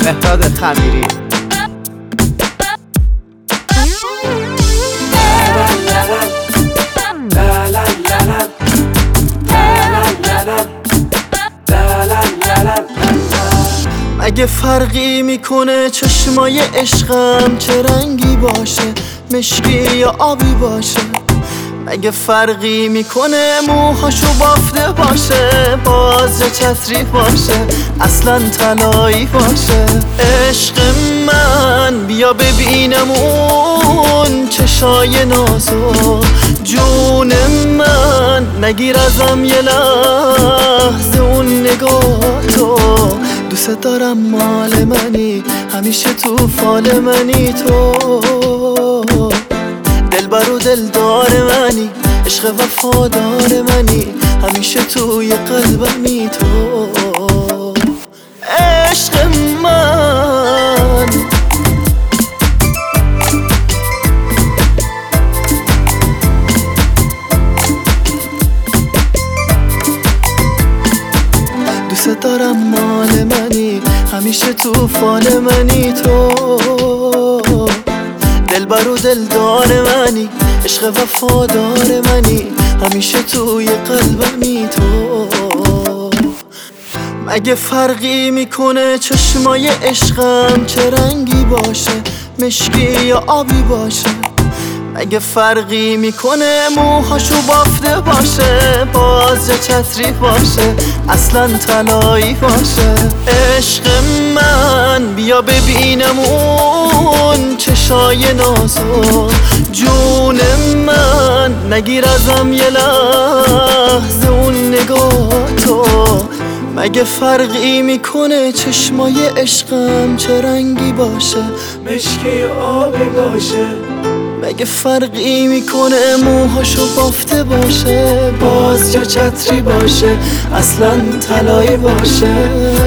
مهراد خمیری. اگه فرقی میکنه چشمای عشقم چه رنگی باشه، مشکی یا آبی باشه؟ اگه فرقی میکنه موهاشو بافته باشه، باز یا چتری باشه، اصلا طلایی باشه؟ عشق من بیا ببینم اون چشای نازو، جون من نگیر ازم یه لحظه اون نگاه تو. دوست دارم مال منی، همیشه تو فال منی تو، دلبر و دلدار منی، عشق وفادار منی، همیشه توی قلبمی تو. عشق من دوست دارم مال منی، همیشه تو فال منی تو، دلبر و دلدار منی، عشق وفادار منی، همیشه توی قلبمی تو. مگه فرقی میکنه چشمای عشقم چه رنگی باشه، مشکی یا آبی باشه؟ اگه فرقی میکنه موهاشو بافته باشه، باز یا چتری باشه، اصلا طلایی باشه؟ عشق من بیا ببینم اون چشای نازو، جون من نگیر ازم یه لحظه اون نگاه تو. مگه فرقی میکنه چشمای عشقم چه رنگی باشه، مشکی یا آبی باشه؟ مگه فرقی میکنه موهاشو بافته باشه، باز یا چتری باشه، اصلا طلایی باشه؟